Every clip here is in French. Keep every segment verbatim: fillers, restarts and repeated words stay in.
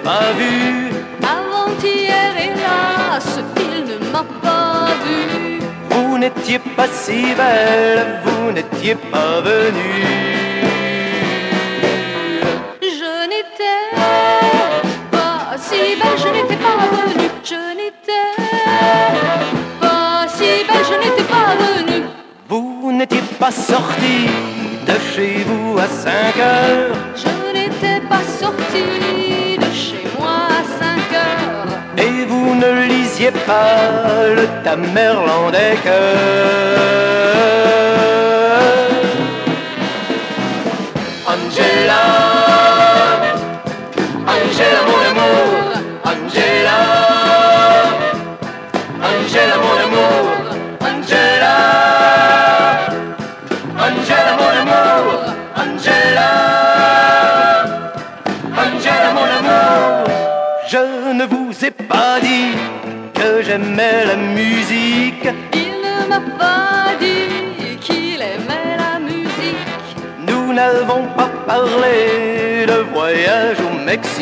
pas vu. Avant-hier, hélas, il ne m'a pas vu. Vous n'étiez pas si belle, vous n'étiez pas venue. Je n'étais pas si belle, je n'étais pas venue. Je n'étais pas si belle, je n'étais pas venue. Vous n'étiez pas sorti de chez vous à cinq heures. Je n'étais pas sortie de chez moi à cinq heures. Et vous ne lisiez pas le Tamerlan des cœurs. Angela, Angela mon amour, Angela, Angela mon amour, Angela, Angela mon amour, Angela, Angela mon amour. Je ne vous ai pas dit que j'aimais la musique. Il ne m'a pas dit qu'il aimait la musique. Nous n'avons pas parlé de voyage au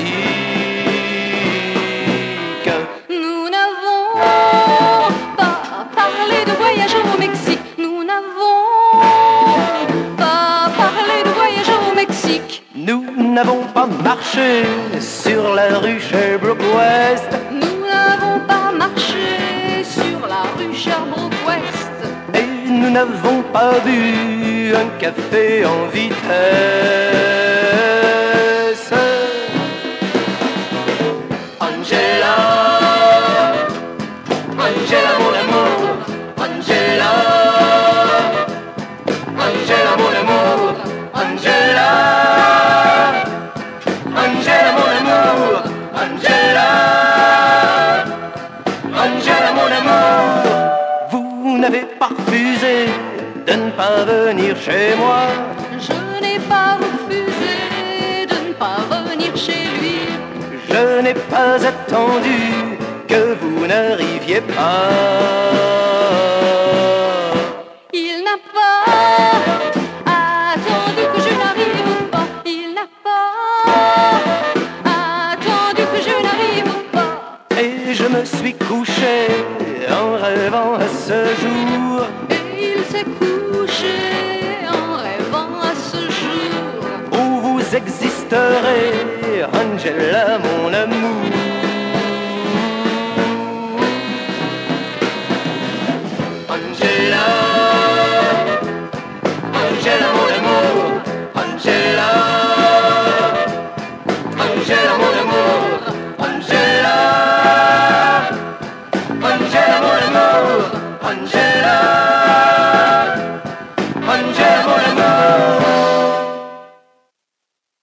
Mexique. Nous n'avons pas parlé de voyage au Mexique. Nous n'avons pas parlé de voyage au Mexique. Nous n'avons pas marché sur la rue Sherbrooke West. Nous n'avons pas marché sur la rue Sherbrooke West. Et nous n'avons pas bu un café en vitesse. Angela, Angela mon amour, Angela, Angela mon amour, Angela, Angela mon amour, Angela, Angela mon amour. Vous n'avez pas refusé de ne pas venir chez moi. Je n'ai pas refusé de ne pas venir chez lui. Je n'ai pas attendu que vous n'arriviez pas. Il n'a pas attendu que je n'arrive pas. Il n'a pas attendu que je n'arrive pas. Et je me suis couché en rêvant à ce jour. Et il s'est couché en rêvant à ce jour où vous existerez, Angela mon amour. Angela, Angela mon amour, Angela, Angela mon amour, Angela, Angela mon amour, Angela.